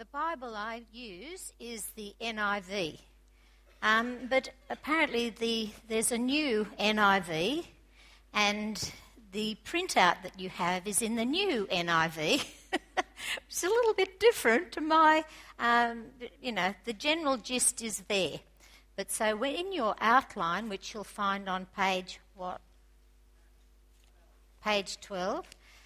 Bible I use is the NIV, but apparently there's a new NIV, and the printout that you have is in the new NIV. It's a little bit different to my, the general gist is there. But so in your outline, which you'll find on page 12,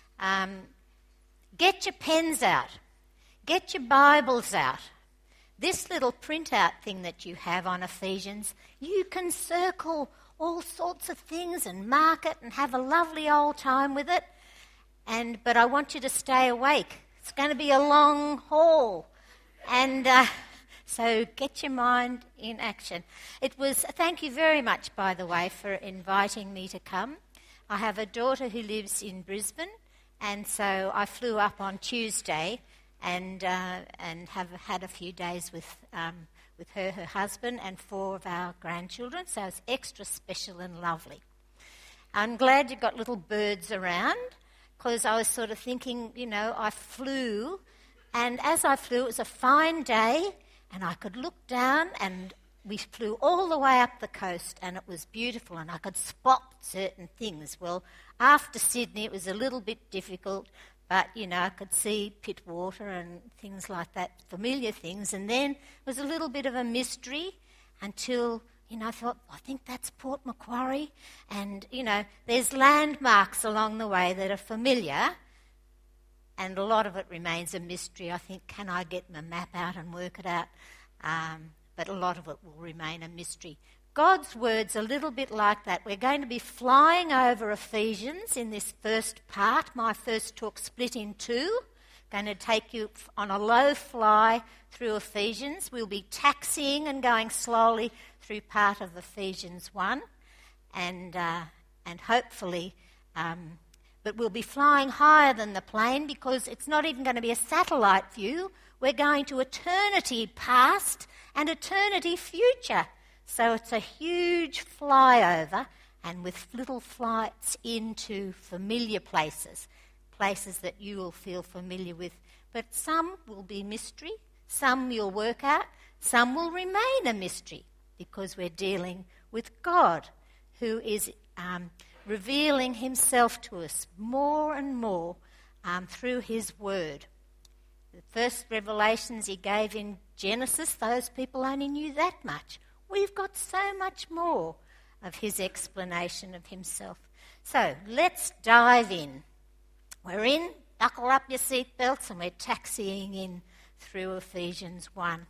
get your pens out. Get your Bibles out. This little printout thing that you have on Ephesians, you can circle all sorts of things and mark it and have a lovely old time with it. But I want you to stay awake. It's going to be a long haul. And so get your mind in action. Thank you very much, by the way, for inviting me to come. I have a daughter who lives in Brisbane, and so I flew up on Tuesday and have had a few days with her husband, and 4 of our grandchildren, so it's extra special and lovely. I'm glad you've got little birds around, because I was sort of thinking, I flew, and as I flew, it was a fine day, and I could look down, and we flew all the way up the coast, and it was beautiful, and I could spot certain things. Well, after Sydney, it was a little bit difficult, but, I could see Pittwater and things like that, familiar things. And then it was a little bit of a mystery until, I thought, I think that's Port Macquarie. And, there's landmarks along the way that are familiar, and a lot of it remains a mystery. I think, can I get my map out and work it out? But a lot of it will remain a mystery. God's word's a little bit like that. We're going to be flying over Ephesians in this first part. My first talk split in 2. Going to take you on a low fly through Ephesians. We'll be taxiing and going slowly through part of Ephesians 1. And hopefully, but we'll be flying higher than the plane, because it's not even going to be a satellite view. We're going to eternity past and eternity future. So it's a huge flyover, and with little flights into familiar places that you will feel familiar with. But some will be mystery, some you'll work out, some will remain a mystery, because we're dealing with God, who is revealing himself to us more and more through his word. The first revelations he gave in Genesis, those people only knew that much. We've got so much more of his explanation of himself. So let's dive in. We're in, buckle up your seatbelts, and we're taxiing in through Ephesians 1.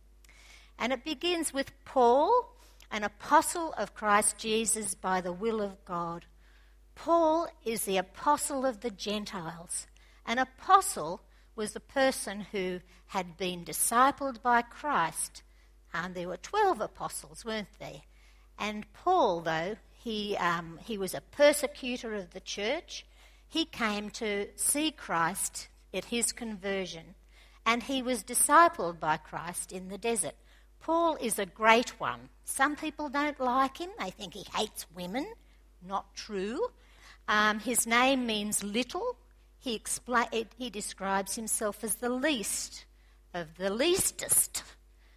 And it begins with Paul, an apostle of Christ Jesus by the will of God. Paul is the apostle of the Gentiles. An apostle was a person who had been discipled by Christ. There were 12 apostles, weren't there? And Paul, though, he was a persecutor of the church. He came to see Christ at his conversion, and he was discipled by Christ in the desert. Paul is a great one. Some people don't like him. They think he hates women. Not true. His name means little. He describes himself as the least of the leastest.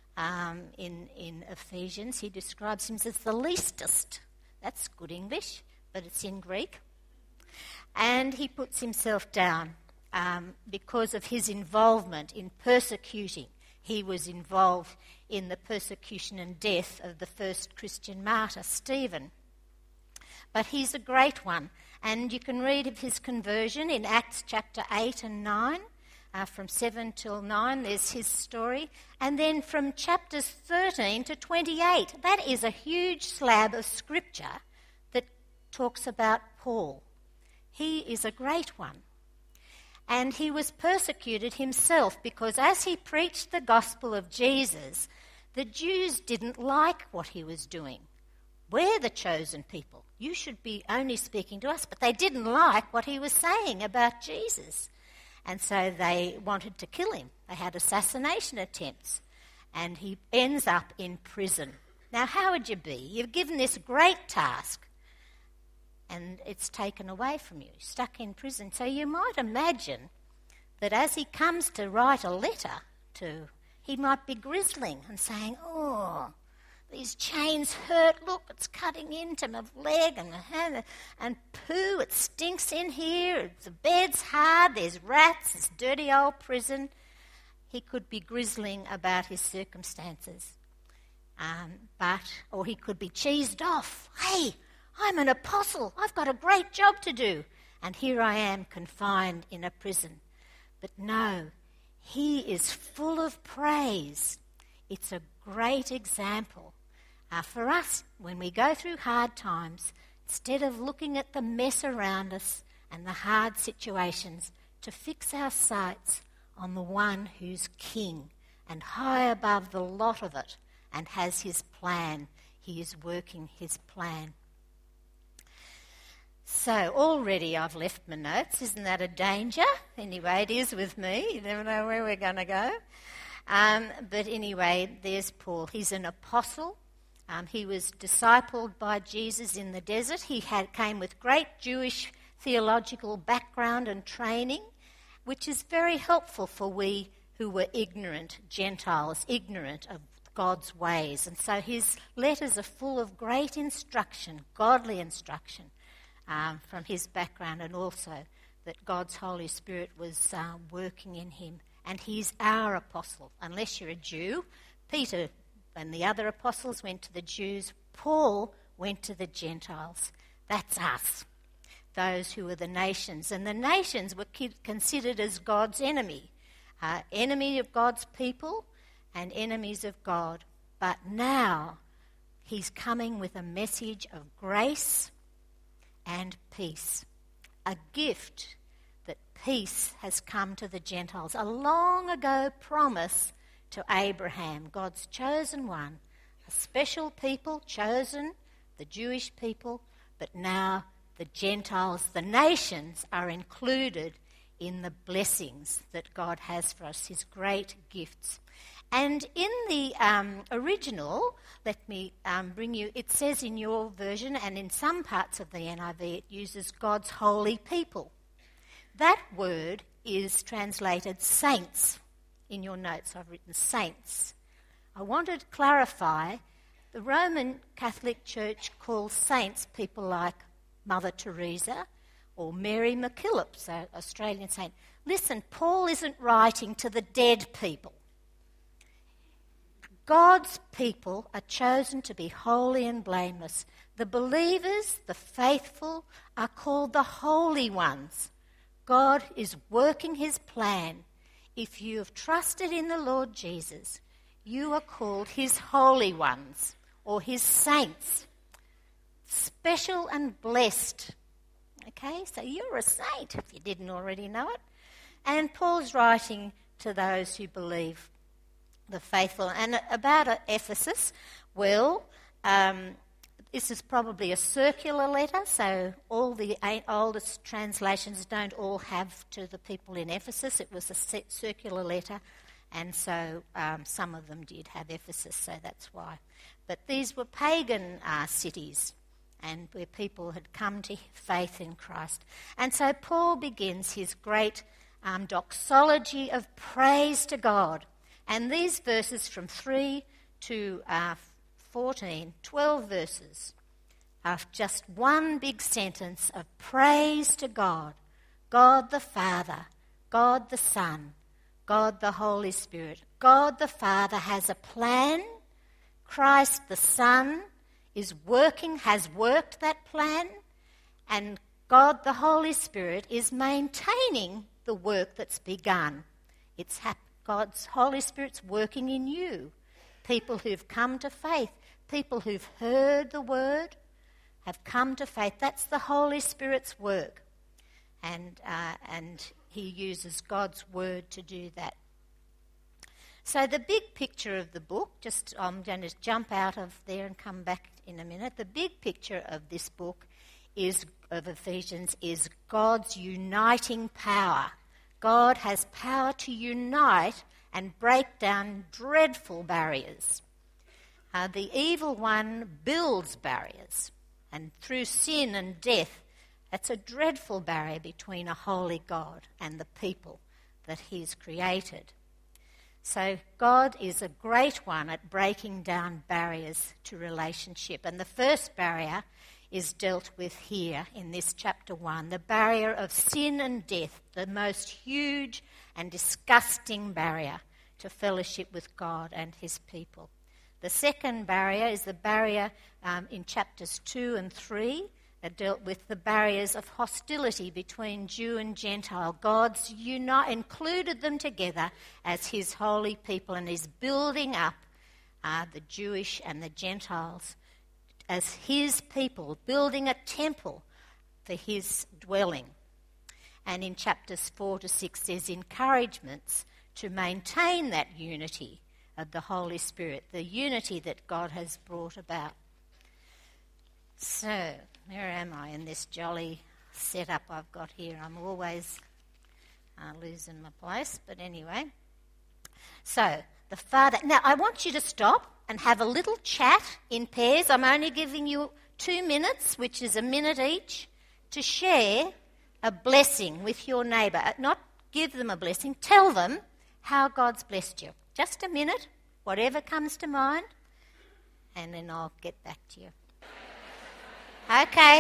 In Ephesians, he describes him as the leastest. That's good English, but it's in Greek. And he puts himself down because of his involvement in persecuting. He was involved in the persecution and death of the first Christian martyr, Stephen. But he's a great one. And you can read of his conversion in Acts chapter 8 and 9. From 7 till 9, there's his story. And then from chapters 13 to 28, that is a huge slab of scripture that talks about Paul. He is a great one. And he was persecuted himself, because as he preached the gospel of Jesus, the Jews didn't like what he was doing. We're the chosen people. You should be only speaking to us. But they didn't like what he was saying about Jesus. And so they wanted to kill him. They had assassination attempts. And he ends up in prison. Now, how would you be? You're given this great task, and it's taken away from you, stuck in prison. So you might imagine that as he comes to write a letter to. He might be grizzling and saying, oh, these chains hurt. Look, it's cutting into my leg and my hand. And poo, it stinks in here. The bed's hard. There's rats. It's dirty old prison. He could be grizzling about his circumstances. Or he could be cheesed off. Hey, I'm an apostle. I've got a great job to do. And here I am confined in a prison. But no, he is full of praise. It's a great example for us when we go through hard times, instead of looking at the mess around us and the hard situations, to fix our sights on the one who's king and high above the lot of it and has his plan. He is working his plan. So already I've left my notes. Isn't that a danger? Anyway, it is with me. You never know where we're going to go. But anyway, there's Paul. He's an apostle. He was discipled by Jesus in the desert. He came with great Jewish theological background and training, which is very helpful for we who were ignorant, Gentiles, ignorant of God's ways. And so his letters are full of great instruction, godly instruction, from his background, and also that God's Holy Spirit was working in him. And he's our apostle. Unless you're a Jew, Peter and the other apostles went to the Jews. Paul went to the Gentiles. That's us, those who were the nations. And the nations were considered as God's enemy of God's people and enemies of God. But now he's coming with a message of grace and peace, a gift that peace has come to the Gentiles, a long ago promise to Abraham, God's chosen one, a special people chosen, the Jewish people, but now the Gentiles, the nations, are included in the blessings that God has for us, his great gifts. And in the original, let me bring you, it says in your version, and in some parts of the NIV, it uses God's holy people. That word is translated saints. In your notes, I've written saints. I wanted to clarify, the Roman Catholic Church calls saints people like Mother Teresa or Mary MacKillop, an Australian saint. Listen, Paul isn't writing to the dead people. God's people are chosen to be holy and blameless. The believers, the faithful, are called the holy ones. God is working his plan. If you have trusted in the Lord Jesus, you are called his holy ones or his saints. Special and blessed. Okay, so you're a saint if you didn't already know it. And Paul's writing to those who believe, the faithful. And about Ephesus, well, this is probably a circular letter, so all the oldest translations don't all have to the people in Ephesus. It was a circular letter, and so some of them did have Ephesus, so that's why. But these were pagan cities, and where people had come to faith in Christ. And so Paul begins his great doxology of praise to God. And these verses from 3 to 14, 12 verses, are just one big sentence of praise to God. God the Father, God the Son, God the Holy Spirit. God the Father has a plan. Christ the Son is working, has worked that plan. And God the Holy Spirit is maintaining the work that's begun. It's God's Holy Spirit's working in you. People who've come to faith, people who've heard the word, have come to faith. That's the Holy Spirit's work. And he uses God's word to do that. So the big picture of the book, I'm going to jump out of there and come back in a minute. The big picture of this book of Ephesians is God's uniting power. God has power to unite and break down dreadful barriers. The evil one builds barriers, and through sin and death, that's a dreadful barrier between a holy God and the people that he's created. So God is a great one at breaking down barriers to relationship. And the first barrier is dealt with here in this chapter 1, the barrier of sin and death, the most huge and disgusting barrier to fellowship with God and his people. The second barrier is the barrier in chapters 2 and 3 that dealt with the barriers of hostility between Jew and Gentile. God's included them together as his holy people and is building up the Jewish and the Gentiles as his people, building a temple for his dwelling. And in chapters 4 to 6 there's encouragements to maintain that unity of the Holy Spirit, the unity that God has brought about. So, where am I in this jolly setup I've got here? I'm always losing my place, but anyway. So, the Father... Now, I want you to stop and have a little chat in pairs. I'm only giving you 2 minutes, which is a minute each, to share a blessing with your neighbour. Not give them a blessing, tell them how God's blessed you. Just a minute, whatever comes to mind, and then I'll get back to you. Okay.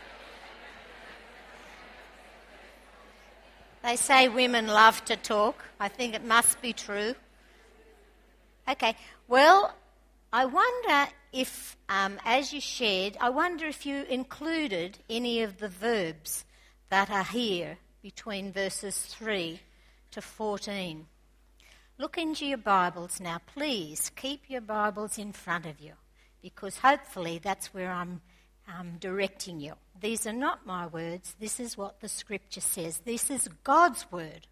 They say women love to talk. I think it must be true. Okay. Well, I wonder if, as you shared, I wonder if you included any of the verbs that are here between verses 3 to 14. Look into your Bibles now. Please keep your Bibles in front of you, because hopefully that's where I'm directing you. These are not my words. This is what the Scripture says. This is God's word.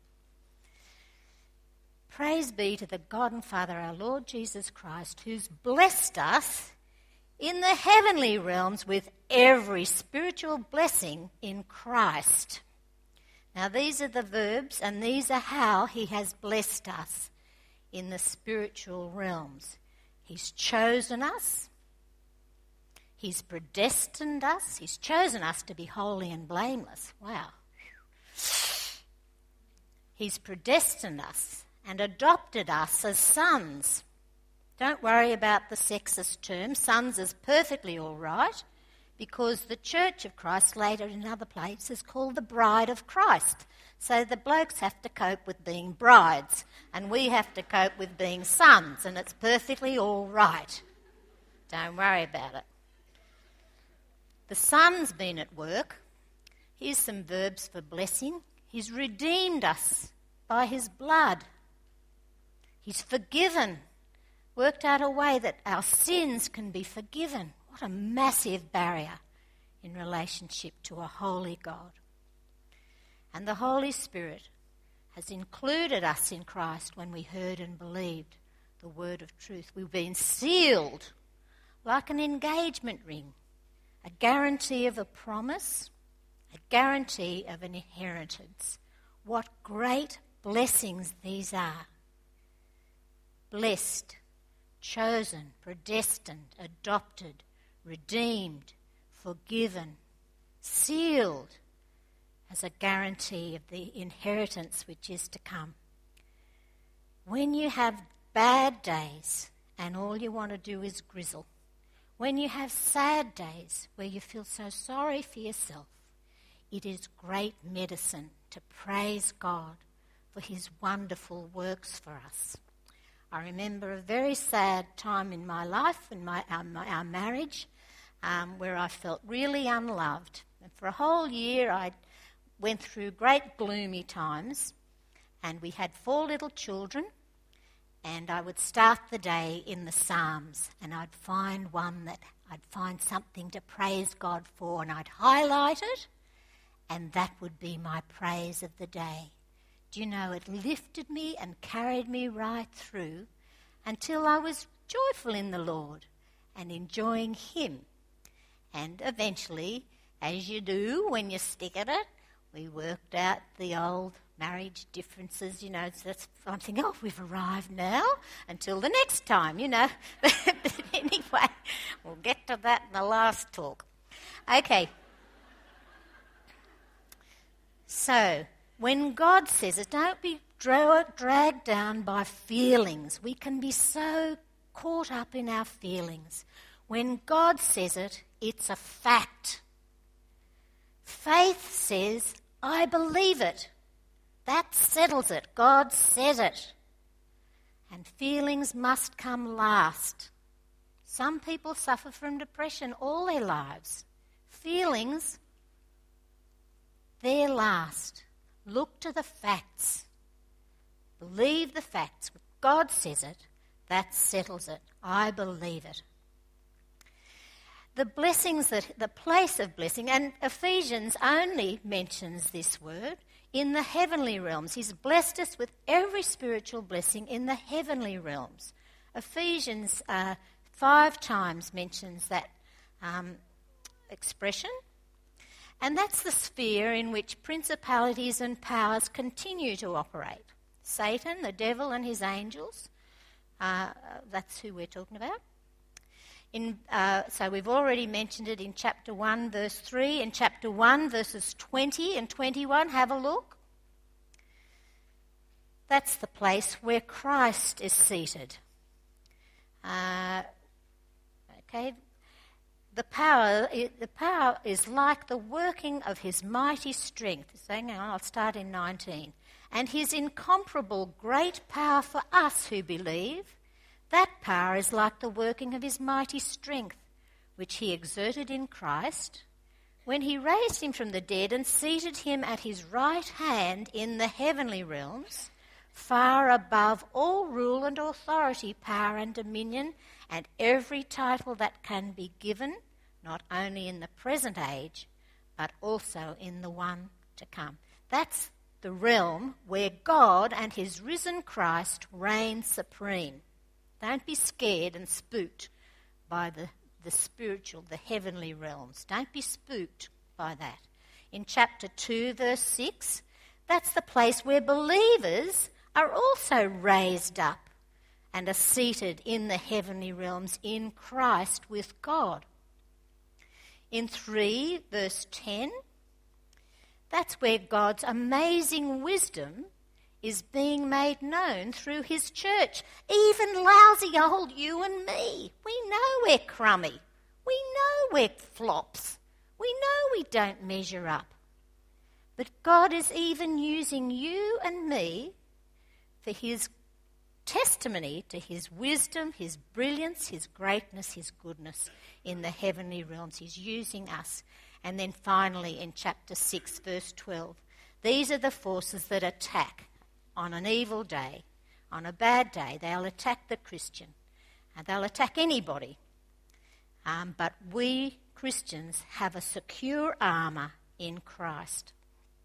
Praise be to the God and Father, our Lord Jesus Christ, who's blessed us in the heavenly realms with every spiritual blessing in Christ. Now these are the verbs, and these are how he has blessed us in the spiritual realms. He's chosen us. He's predestined us. He's chosen us to be holy and blameless. Wow. He's predestined us and adopted us as sons. Don't worry about the sexist term. Sons is perfectly all right, because the Church of Christ later in other places is called the bride of Christ. So the blokes have to cope with being brides, and we have to cope with being sons, and it's perfectly all right. Don't worry about it. The Son's been at work. Here's some verbs for blessing. He's redeemed us by his blood. He's forgiven, worked out a way that our sins can be forgiven. What a massive barrier in relationship to a holy God. And the Holy Spirit has included us in Christ when we heard and believed the word of truth. We've been sealed like an engagement ring, a guarantee of a promise, a guarantee of an inheritance. What great blessings these are. Blessed, chosen, predestined, adopted, redeemed, forgiven, sealed as a guarantee of the inheritance which is to come. When you have bad days and all you want to do is grizzle, when you have sad days where you feel so sorry for yourself, it is great medicine to praise God for his wonderful works for us. I remember a very sad time in my life, in our marriage, where I felt really unloved. And for a whole year I went through great gloomy times, and we had 4 little children, and I would start the day in the Psalms, and I'd find something to praise God for, and I'd highlight it, and that would be my praise of the day. Do you know, it lifted me and carried me right through until I was joyful in the Lord and enjoying him. And eventually, as you do when you stick at it, we worked out the old marriage differences, you know. So I'm thinking, oh, we've arrived now until the next time, you know. But anyway, we'll get to that in the last talk. Okay. So, when God says it, don't be dragged down by feelings. We can be so caught up in our feelings. When God says it, it's a fact. Faith says, I believe it. That settles it. God says it. And feelings must come last. Some people suffer from depression all their lives. Feelings, they're last. Look to the facts. Believe the facts. God says it. That settles it. I believe it. The blessings, the place of blessing, and Ephesians only mentions this word in the heavenly realms. He's blessed us with every spiritual blessing in the heavenly realms. Ephesians 5 times mentions that expression. And that's the sphere in which principalities and powers continue to operate. Satan, the devil and his angels, that's who we're talking about. So we've already mentioned it in chapter 1, verse 3. In chapter 1, verses 20 and 21, have a look. That's the place where Christ is seated. The power is like the working of his mighty strength. Hang on, I'll start in 19. And his incomparable great power for us who believe, that power is like the working of his mighty strength, which he exerted in Christ, when he raised him from the dead and seated him at his right hand in the heavenly realms, far above all rule and authority, power and dominion, and every title that can be given, not only in the present age, but also in the one to come. That's the realm where God and his risen Christ reign supreme. Don't be scared and spooked by the spiritual, the heavenly realms. Don't be spooked by that. In chapter 2, verse 6, that's the place where believers are also raised up and are seated in the heavenly realms in Christ with God. In 3, verse 10, that's where God's amazing wisdom is being made known through his church. Even lousy old you and me. We know we're crummy. We know we're flops. We know we don't measure up. But God is even using you and me for his testimony to his wisdom, his brilliance, his greatness, his goodness in the heavenly realms. He's using us. And then finally in chapter 6, verse 12, these are the forces that attack on an evil day, on a bad day. They'll attack the Christian, and they'll attack anybody. But we Christians have a secure armour in Christ.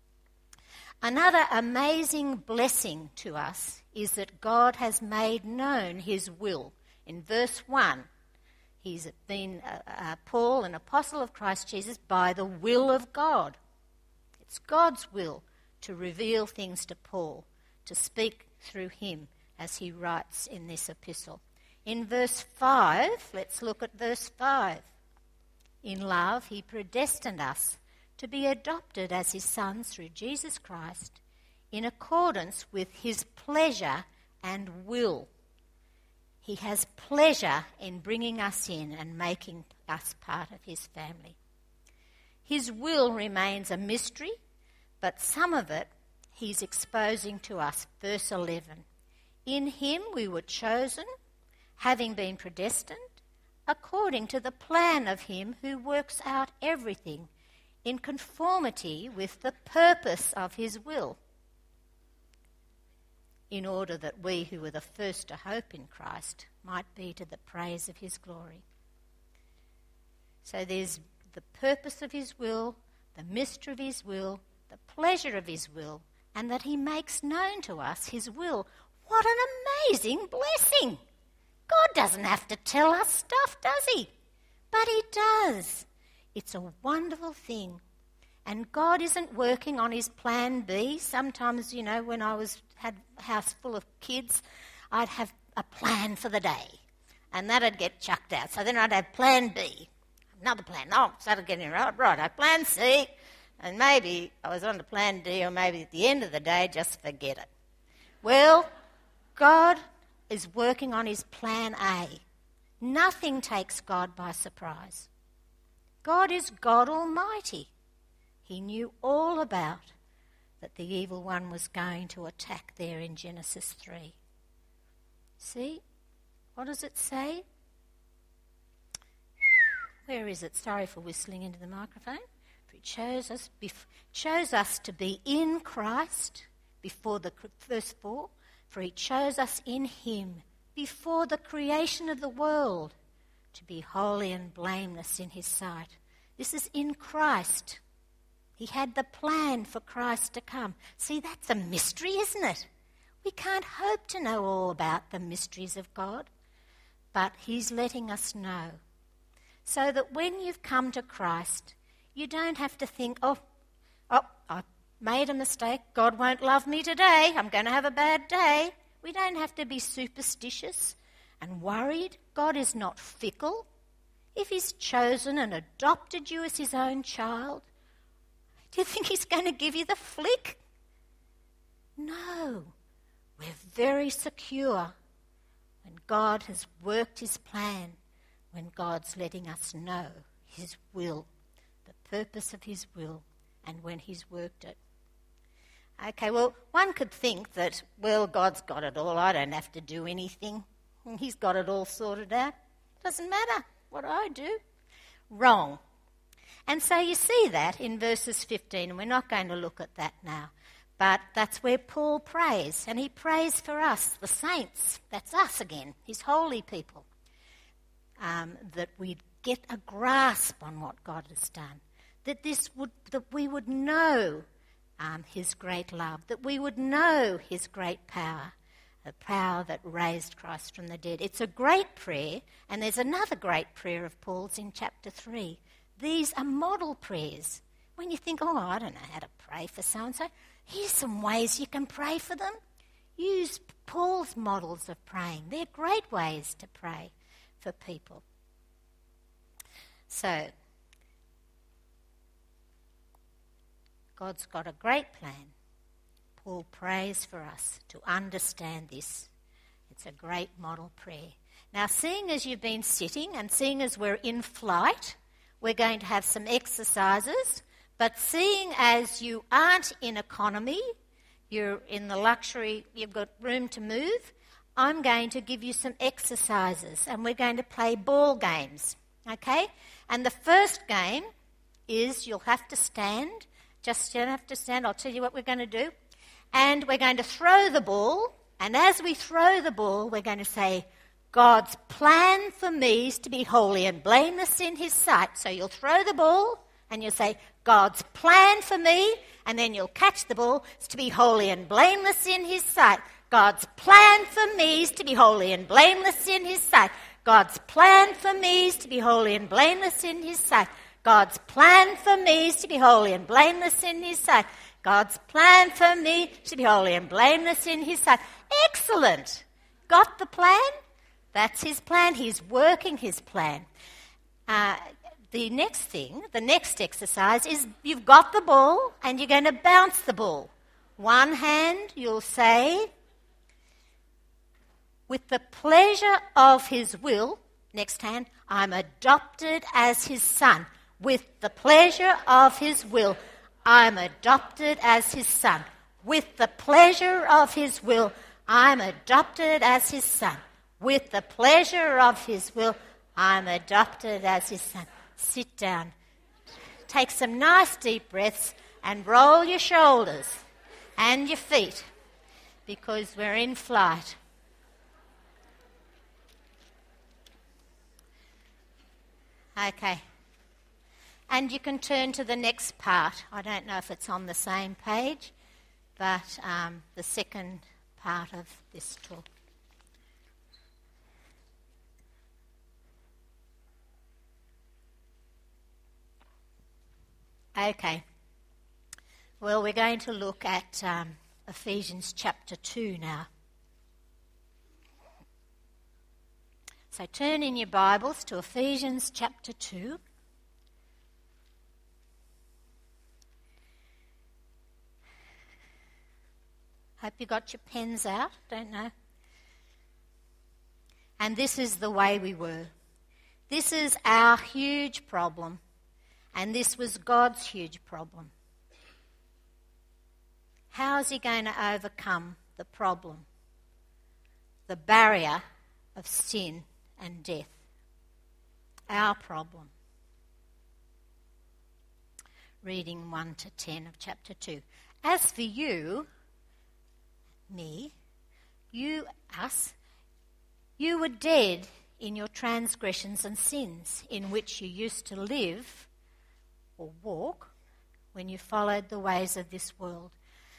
Another amazing blessing to us is that God has made known his will. In verse 1, he's been Paul, an apostle of Christ Jesus, by the will of God. It's God's will to reveal things to Paul, to speak through him as he writes in this epistle. In verse 5, let's look at verse 5. In love, he predestined us to be adopted as his sons through Jesus Christ, in accordance with his pleasure and will. He has pleasure in bringing us in and making us part of his family. His will remains a mystery, but some of it he's exposing to us. Verse 11. In him we were chosen, having been predestined, according to the plan of him who works out everything in conformity with the purpose of his will, in order that we who were the first to hope in Christ might be to the praise of his glory. So there's the purpose of his will, the mystery of his will, the pleasure of his will, and that he makes known to us his will. What an amazing blessing! God doesn't have to tell us stuff, does he? But he does. It's a wonderful thing. And God isn't working on his plan B. Sometimes, when I had a house full of kids, I'd have a plan for the day. And that'd get chucked out. So then I'd have plan B. Another plan. Oh, started getting right. I plan C. And maybe I was on to plan D, or maybe at the end of the day, just forget it. Well, God is working on his plan A. Nothing takes God by surprise. God is God Almighty. He knew all about that the evil one was going to attack there in Genesis 3. See? What does it say? Where is it? Sorry for whistling into the microphone. For it chose us to be in Christ before the verse 4. For he chose us in him before the creation of the world to be holy and blameless in his sight. This is in Christ. He had the plan for Christ to come. See, that's a mystery, isn't it? We can't hope to know all about the mysteries of God, but he's letting us know. So that when you've come to Christ, you don't have to think, oh, I made a mistake. God won't love me today. I'm going to have a bad day. We don't have to be superstitious and worried. God is not fickle. If he's chosen and adopted you as his own child, do you think he's going to give you the flick? No. We're very secure when God has worked his plan, when God's letting us know his will, the purpose of his will, and when he's worked it. Okay, well, one could think that, well, God's got it all. I don't have to do anything. He's got it all sorted out. Doesn't matter what I do. Wrong. And so you see that in verses 15, and we're not going to look at that now. But that's where Paul prays, and he prays for us, the saints. That's us again, his holy people, that we'd get a grasp on what God has done, that we would know his great love, that we would know his great power, the power that raised Christ from the dead. It's a great prayer, and there's another great prayer of Paul's in chapter 3. These are model prayers. When you think, oh, I don't know how to pray for so-and-so, here's some ways you can pray for them. Use Paul's models of praying. They're great ways to pray for people. So, God's got a great plan. Paul prays for us to understand this. It's a great model prayer. Now, seeing as you've been sitting and seeing as we're in flight, we're going to have some exercises. But seeing as you aren't in economy, you're in the luxury, you've got room to move, I'm going to give you some exercises and we're going to play ball games, okay? And the first game is you'll have to stand. Just you don't have to stand, I'll tell you what we're going to do. And we're going to throw the ball, and as we throw the ball, we're going to say, God's plan for me is to be holy and blameless in his sight. So you'll throw the ball and you'll say, God's plan for me, and then you'll catch the ball, is to be holy and blameless in his sight. God's plan for me is to be holy and blameless in his sight. God's plan for me is to be holy and blameless in his sight. God's plan for me is to be holy and blameless in his sight. God's plan for me is to be holy and blameless in his sight. Excellent. Got the plan? That's his plan. He's working his plan. The next exercise is you've got the ball and you're going to bounce the ball. One hand you'll say, with the pleasure of his will, next hand, I'm adopted as his son. With the pleasure of his will, I'm adopted as his son. With the pleasure of his will, I'm adopted as his son. With the pleasure of his will, I'm adopted as his son. Sit down. Take some nice deep breaths and roll your shoulders and your feet because we're in flight. Okay. And you can turn to the next part. I don't know if it's on the same page, but the second part of this talk. Okay. Well, we're going to look at Ephesians chapter 2 now. So turn in your Bibles to Ephesians chapter 2. Hope you got your pens out, don't know. And this is the way we were. This is our huge problem, and this was God's huge problem. How is he going to overcome the problem, the barrier of sin and death? Our problem. Reading 1 to 10 of chapter 2. As for you, me, us, you were dead in your transgressions and sins, in which you used to live or walk when you followed the ways of this world.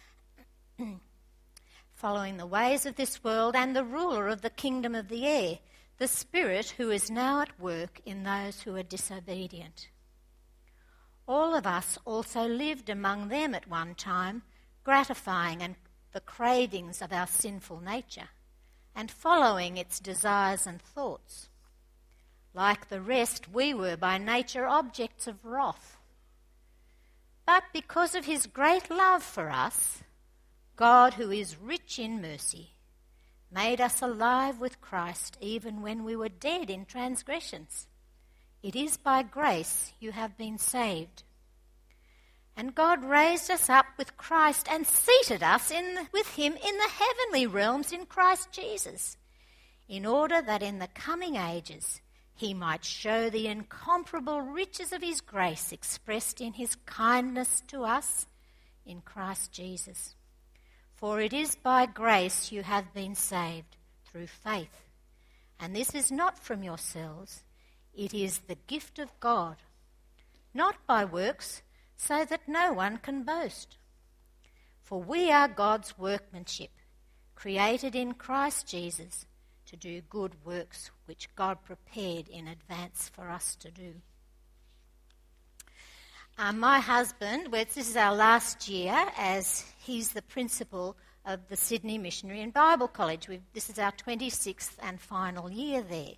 Following the ways of this world and the ruler of the kingdom of the air, the Spirit who is now at work in those who are disobedient. All of us also lived among them at one time, gratifying the cravings of our sinful nature and following its desires and thoughts. Like the rest, we were by nature objects of wrath. But because of his great love for us, God, who is rich in mercy, made us alive with Christ even when we were dead in transgressions. It is by grace you have been saved. And God raised us up with Christ and seated us with him in the heavenly realms in Christ Jesus, in order that in the coming ages he might show the incomparable riches of his grace expressed in his kindness to us in Christ Jesus. For it is by grace you have been saved through faith. And this is not from yourselves, it is the gift of God, not by works, so that no one can boast. For we are God's workmanship, created in Christ Jesus to do good works which God prepared in advance for us to do. My husband, this is our last year as he's the principal of the Sydney Missionary and Bible College. This is our 26th and final year there.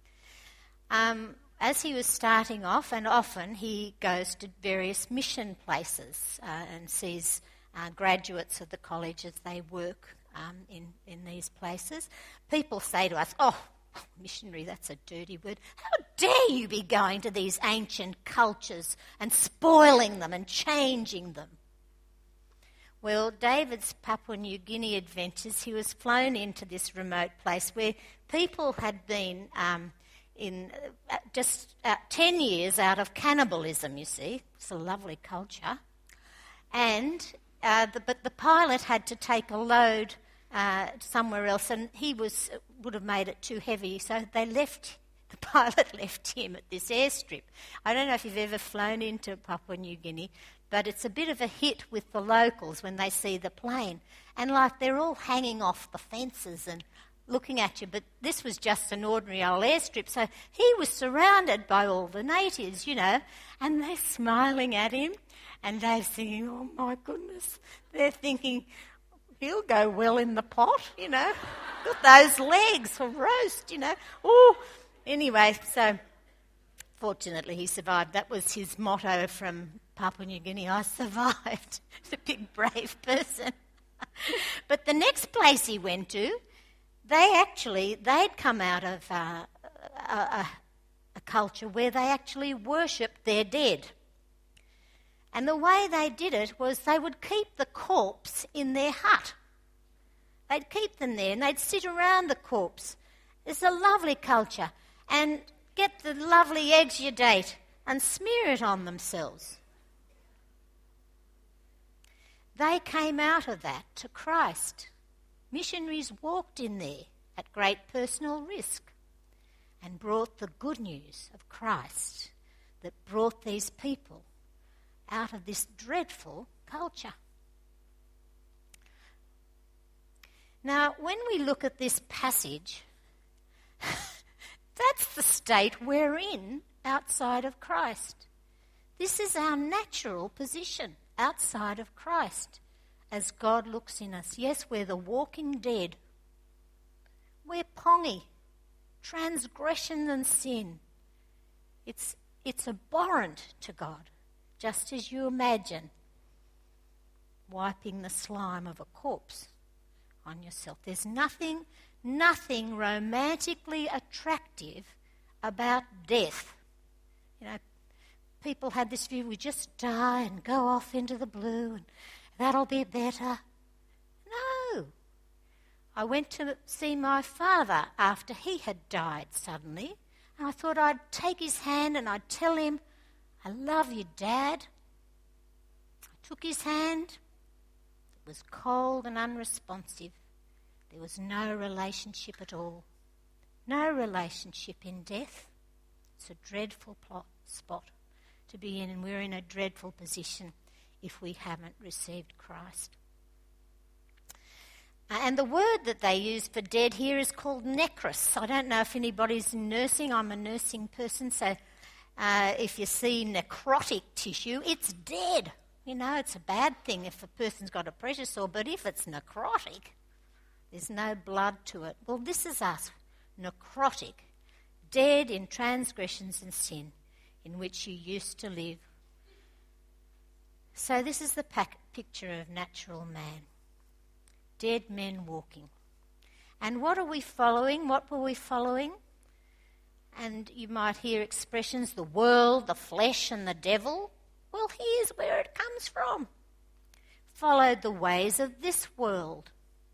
As he was starting off, and often he goes to various mission places and sees graduates of the college as they work in these places. People say to us, "Oh, missionary, that's a dirty word. How dare you be going to these ancient cultures and spoiling them and changing them?" Well, David's Papua New Guinea adventures, he was flown into this remote place where people had been in just 10 years out of cannibalism, you see. It's a lovely culture. And but the pilot had to take a load somewhere else, and he would have made it too heavy, so the pilot left him at this airstrip. I don't know if you've ever flown into Papua New Guinea, but it's a bit of a hit with the locals when they see the plane. And like they're all hanging off the fences and looking at you, but this was just an ordinary old airstrip, so he was surrounded by all the natives, and they're smiling at him, and they're thinking, "Oh my goodness," they're thinking, "He'll go well in the pot, got those legs for roast, Oh, anyway, so fortunately he survived. That was his motto from Papua New Guinea: "I survived." He's a big, brave person. But the next place he went to, they'd come out of a culture where they actually worshipped their dead. And the way they did it was they would keep the corpse in their hut. They'd keep them there and they'd sit around the corpse. It's a lovely culture. And get the lovely exudate and smear it on themselves. They came out of that to Christ. Missionaries walked in there at great personal risk and brought the good news of Christ that brought these people out of this dreadful culture. Now, when we look at this passage, that's the state we're in outside of Christ. This is our natural position outside of Christ as God looks in us. Yes, we're the walking dead. We're pongy, transgression and sin. It's abhorrent to God, just as you imagine wiping the slime of a corpse on yourself. There's nothing romantically attractive about death. You know, people had this view, we just die and go off into the blue and that'll be better. No. I went to see my father after he had died suddenly, and I thought I'd take his hand and I'd tell him, I love you, Dad. I took his hand. It was cold and unresponsive. There was no relationship at all. No relationship in death. It's a dreadful spot to be in, and we're in a dreadful position if we haven't received Christ. And the word that they use for dead here is called necros. I don't know if anybody's in nursing. I'm a nursing person, so if you see necrotic tissue, it's dead. You know, it's a bad thing if a person's got a pressure sore, but if it's necrotic, there's no blood to it. Well, this is us, necrotic, dead in transgressions and sin in which you used to live. So this is the picture of natural man. Dead men walking. And what are we following? What were we following? And you might hear expressions, the world, the flesh and the devil. Well, here's where it comes from. Followed the ways of this world.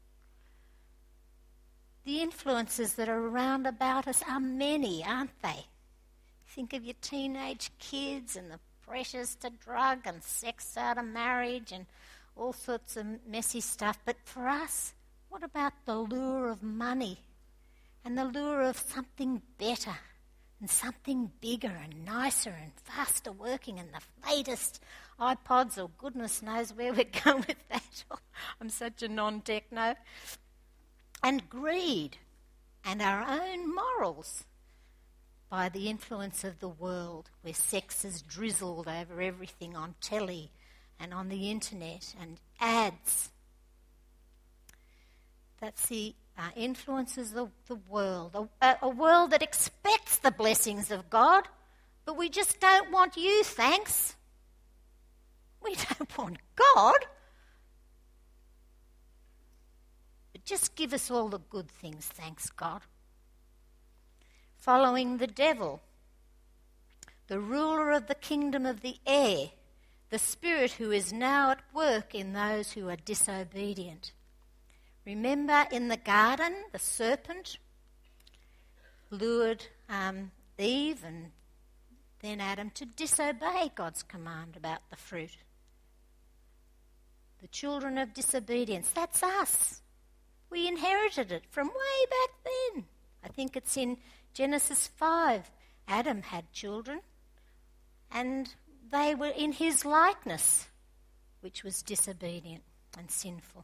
The influences that are around about us are many, aren't they? Think of your teenage kids and the pressures to drug and sex out of marriage and all sorts of messy stuff. But for us, what about the lure of money and the lure of something better and something bigger and nicer and faster working and the latest iPods, or goodness knows where we're going with that. I'm such a non-techno. And greed and our own morals by the influence of the world, where sex is drizzled over everything on telly and on the internet and ads. That's the influences of the world, a world that expects the blessings of God, but we just don't want you, thanks. We don't want God. But just give us all the good things, thanks God. Following the devil, the ruler of the kingdom of the air, the spirit who is now at work in those who are disobedient. Remember in the garden, the serpent lured Eve and then Adam to disobey God's command about the fruit. The children of disobedience, that's us. We inherited it from way back then. I think it's in Genesis 5. Adam had children and they were in his likeness, which was disobedient and sinful.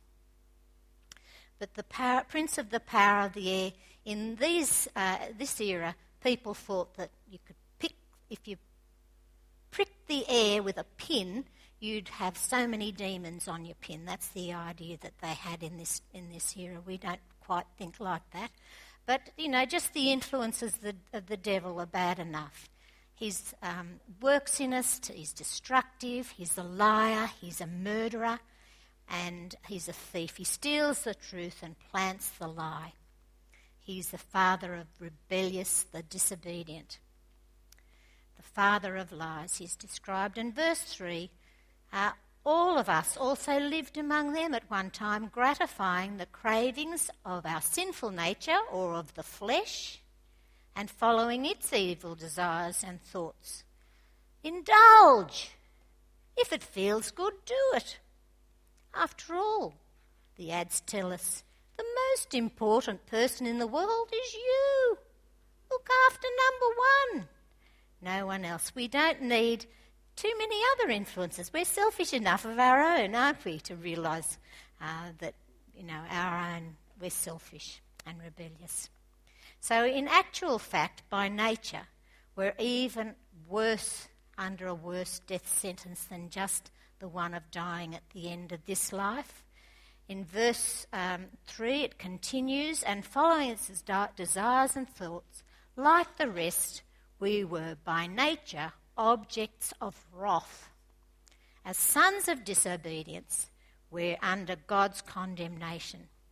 But the prince of the power of the air, in this era, people thought that you could if you pricked the air with a pin, you'd have so many demons on your pin. That's the idea that they had in this era. We don't quite think like that. But, you know, just the influences of the devil are bad enough. He works in us, he's destructive, he's a liar, he's a murderer, and he's a thief. He steals the truth and plants the lie. He's the father of rebellious, the disobedient. The father of lies, he's described in verse 3. All of us also lived among them at one time, gratifying the cravings of our sinful nature or of the flesh, and following its evil desires and thoughts. Indulge. If it feels good, do it. After all, the ads tell us, the most important person in the world is you. Look after number one. No one else. We don't need too many other influences. We're selfish enough of our own, aren't we, to realise that, you know, our own, we're selfish and rebellious. So in actual fact, by nature, we're even worse, under a worse death sentence than just the one of dying at the end of this life. In verse 3 it continues, and following its desires and thoughts, like the rest, we were by nature objects of wrath. As sons of disobedience, we're under God's condemnation.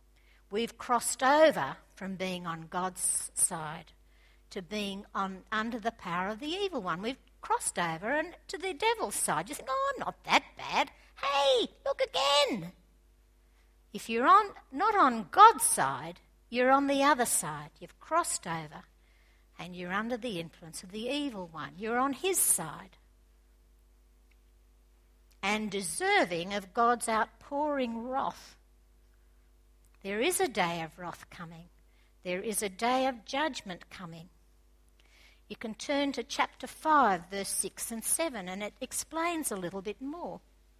we've crossed over from being on God's side to being under the power of the evil one. We've crossed over and to the devil's side. You think, oh, I'm not that bad. Hey, look again. If you're not on God's side, you're on the other side. You've crossed over and you're under the influence of the evil one. You're on his side. And deserving of God's outpouring wrath. There is a day of wrath coming. There is a day of judgment coming. You can turn to chapter 5, verse 6 and 7, and it explains a little bit more.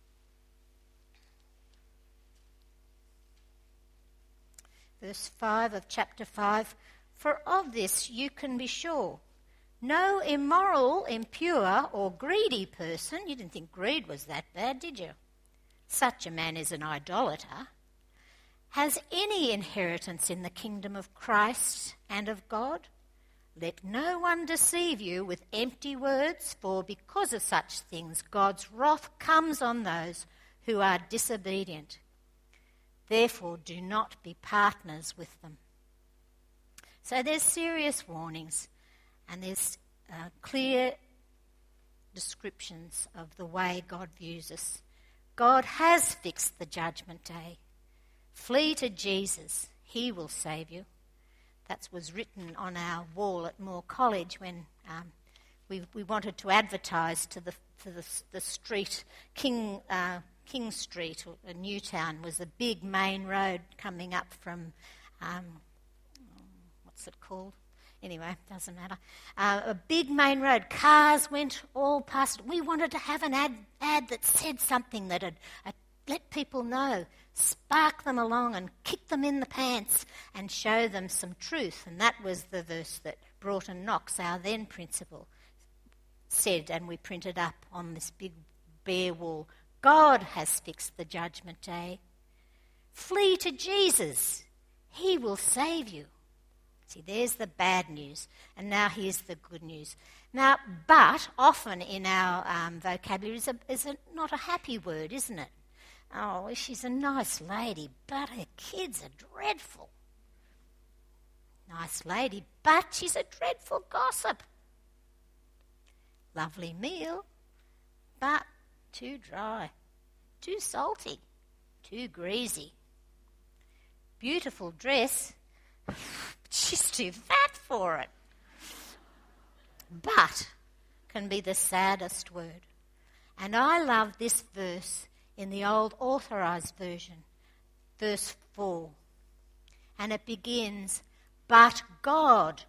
Verse 5 of chapter 5, "For of this you can be sure. No immoral, impure, or greedy person," you didn't think greed was that bad, did you? "Such a man is an idolater, has any inheritance in the kingdom of Christ and of God. Let no one deceive you with empty words, for because of such things God's wrath comes on those who are disobedient. Therefore do not be partners with them." So there's serious warnings and there's clear descriptions of the way God views us. God has fixed the judgment day. Flee to Jesus. He will save you. That was written on our wall at Moore College when we wanted to advertise to the street, King Street, or Newtown was the big main road coming up from, what's it called? Anyway, doesn't matter. A big main road. Cars went all past. We wanted to have an ad that said something that had let people know, spark them along and kick them in the pants and show them some truth. And that was the verse that Broughton Knox, our then principal, said, and we printed up on this big bare wall. God has fixed the judgment day. Flee to Jesus. He will save you. See, there's the bad news. And now here's the good news. Now, but often in our vocabulary is not a happy word, isn't it? Oh, she's a nice lady, but her kids are dreadful. Nice lady, but she's a dreadful gossip. Lovely meal, but too dry, too salty, too greasy. Beautiful dress, she's too fat for it. But can be the saddest word. And I love this verse in the old authorised version, verse 4. And it begins, "But God."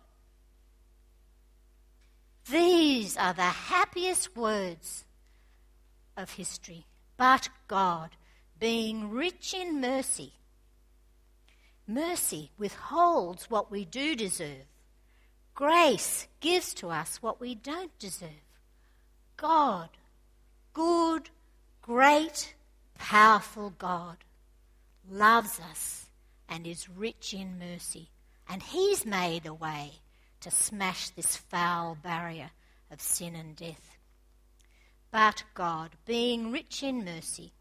These are the happiest words of history. But God, being rich in mercy. Mercy withholds what we do deserve. Grace gives to us what we don't deserve. God, good, great, powerful God, loves us and is rich in mercy. And he's made a way to smash this foul barrier of sin and death. But God, being rich in mercy,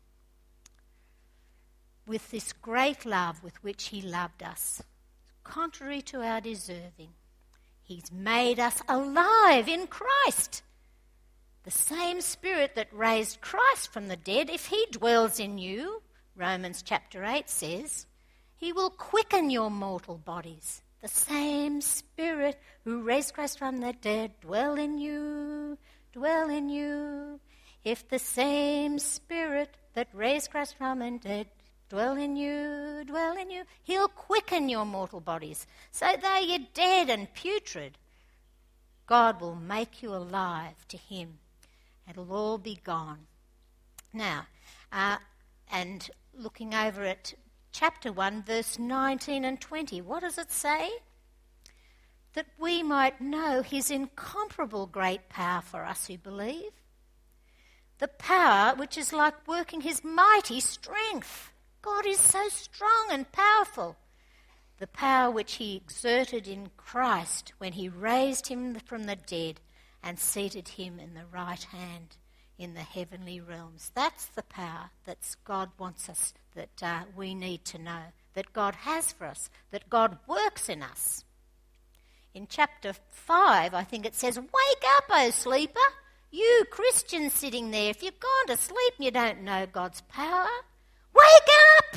with this great love with which he loved us, contrary to our deserving, he's made us alive in Christ. The same Spirit that raised Christ from the dead, if he dwells in you, Romans chapter 8 says, he will quicken your mortal bodies. The same Spirit who raised Christ from the dead dwell in you, dwell in you. If the same Spirit that raised Christ from the dead dwell in you, he'll quicken your mortal bodies. So though you're dead and putrid, God will make you alive to him. It'll all be gone. Now, and looking over at chapter 1, verse 19 and 20, what does it say? That we might know his incomparable great power for us who believe. The power which is like working his mighty strength. God is so strong and powerful. The power which he exerted in Christ when he raised him from the dead and seated him in the right hand in the heavenly realms. That's the power that God wants us, that we need to know. that God has for us, that God works in us. In chapter 5, I think it says, "Wake up, O sleeper, you Christians sitting there. If you've gone to sleep and you don't know God's power, wake up!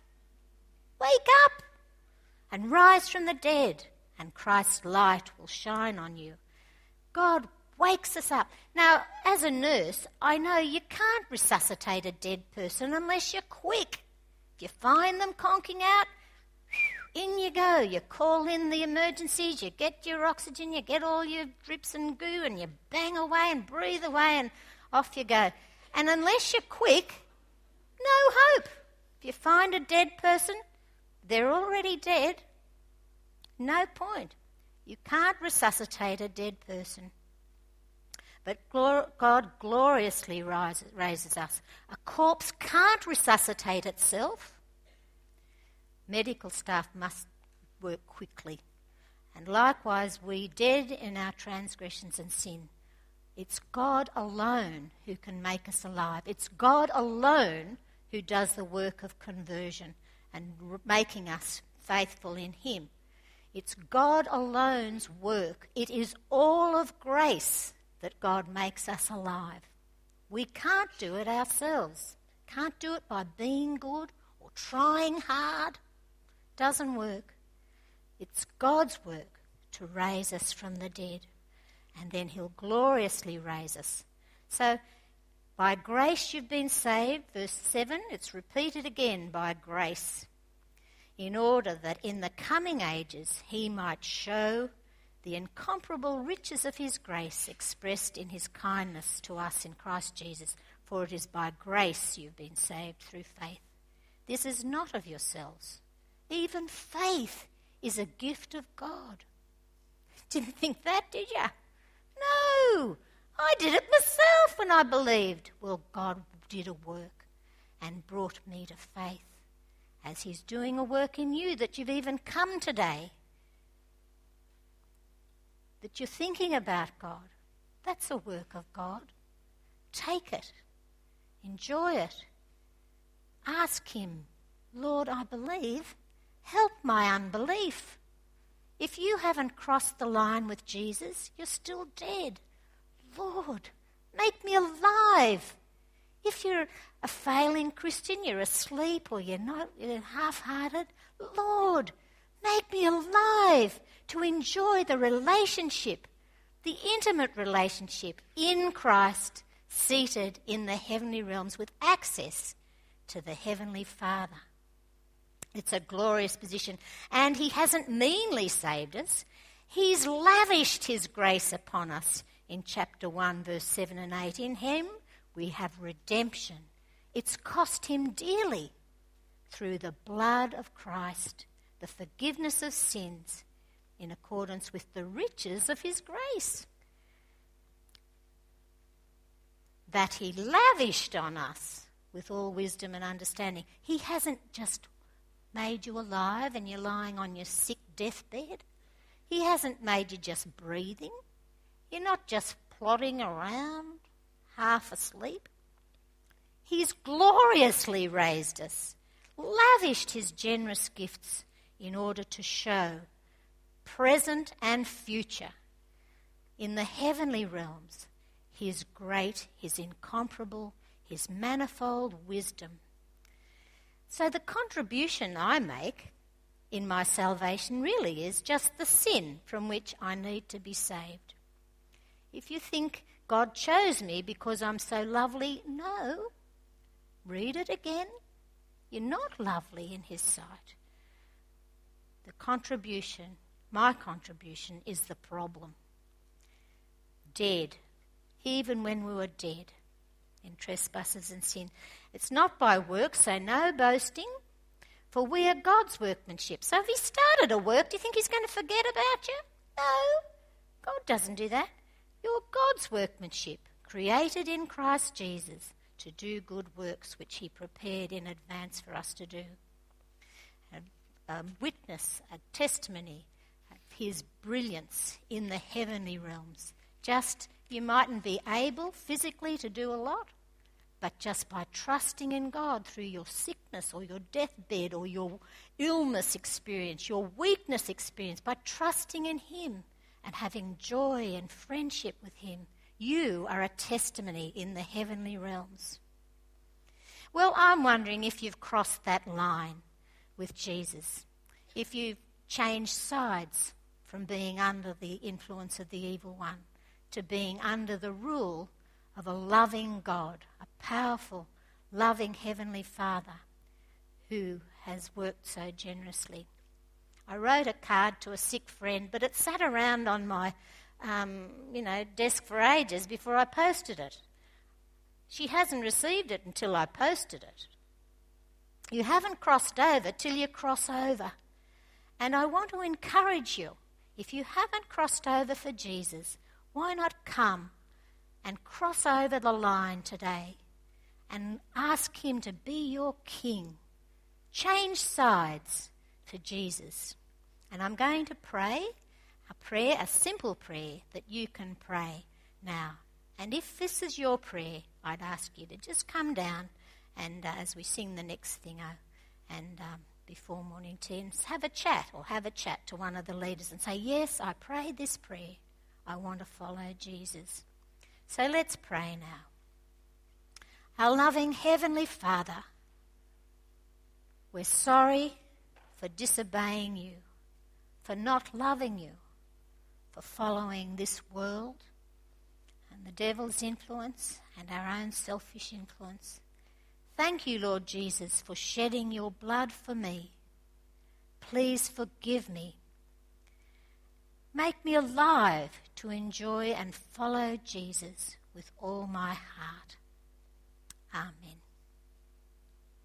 Wake up and rise from the dead, and Christ's light will shine on you." God wakes us up. Now, as a nurse, I know you can't resuscitate a dead person unless you're quick. If you find them conking out, in you go. You call in the emergencies, you get your oxygen, you get all your drips and goo, and you bang away and breathe away, and off you go. And unless you're quick, no hope. If you find a dead person, they're already dead. No point. You can't resuscitate a dead person. But God gloriously raises us. A corpse can't resuscitate itself. Medical staff must work quickly. And likewise, we dead in our transgressions and sin. It's God alone who can make us alive. It's God alone who does the work of conversion and making us faithful in Him. It's God alone's work. It is all of grace that God makes us alive. We can't do it ourselves. Can't do it by being good or trying hard. Doesn't work. It's God's work to raise us from the dead, and then He'll gloriously raise us. So, by grace you've been saved, verse 7, it's repeated again, by grace, in order that in the coming ages He might show the incomparable riches of His grace expressed in His kindness to us in Christ Jesus. For it is by grace you've been saved through faith. This is not of yourselves. Even faith is a gift of God. Didn't think that, did you? No, I did it myself when I believed. Well, God did a work and brought me to faith, as He's doing a work in you, that you've even come today, that you're thinking about God. That's a work of God. Take it. Enjoy it. Ask Him, "Lord, I believe. Help my unbelief." If you haven't crossed the line with Jesus, you're still dead. Lord, make me alive. If you're a failing Christian, you're asleep or you're half-hearted, Lord, make me alive to enjoy the relationship, the intimate relationship in Christ, seated in the heavenly realms with access to the Heavenly Father. It's a glorious position. And He hasn't meanly saved us. He's lavished His grace upon us in chapter 1, verse 7 and 8. In Him we have redemption. It's cost Him dearly through the blood of Christ, the forgiveness of sins in accordance with the riches of His grace that He lavished on us with all wisdom and understanding. He hasn't just made you alive and you're lying on your sick deathbed. He hasn't made you just breathing. You're not just plodding around, half asleep. He's gloriously raised us, lavished His generous gifts in order to show, present and future, in the heavenly realms, His great, His incomparable, His manifold wisdom. So the contribution I make in my salvation really is just the sin from which I need to be saved. If you think God chose me because I'm so lovely, no. Read it again. You're not lovely in His sight. The contribution, my contribution, is the problem. Dead, even when we were dead in trespasses and sin. It's not by works, so no boasting, for we are God's workmanship. So if He started a work, do you think He's going to forget about you? No, God doesn't do that. You're God's workmanship, created in Christ Jesus to do good works which He prepared in advance for us to do. A witness, a testimony of His brilliance in the heavenly realms. Just, you mightn't be able physically to do a lot, but just by trusting in God through your sickness or your deathbed or your illness experience, your weakness experience, by trusting in Him and having joy and friendship with Him, you are a testimony in the heavenly realms. Well, I'm wondering if you've crossed that line with Jesus, if you've changed sides from being under the influence of the evil one to being under the rule of a loving God, a powerful, loving Heavenly Father who has worked so generously. I wrote a card to a sick friend, but it sat around on my desk for ages before I posted it. She hasn't received it until I posted it. You haven't crossed over till you cross over. And I want to encourage you, if you haven't crossed over for Jesus, why not come and cross over the line today and ask Him to be your King? Change sides for Jesus. And I'm going to pray a simple prayer that you can pray now. And if this is your prayer, I'd ask you to just come down and as we sing the next thing and before morning tea, and have a chat to one of the leaders and say, yes, I prayed this prayer. I want to follow Jesus. So let's pray now. Our loving Heavenly Father, we're sorry for disobeying you, for not loving you, for following this world and the devil's influence and our own selfish influence. Thank you, Lord Jesus, for shedding your blood for me. Please forgive me. Make me alive to enjoy and follow Jesus with all my heart. Amen.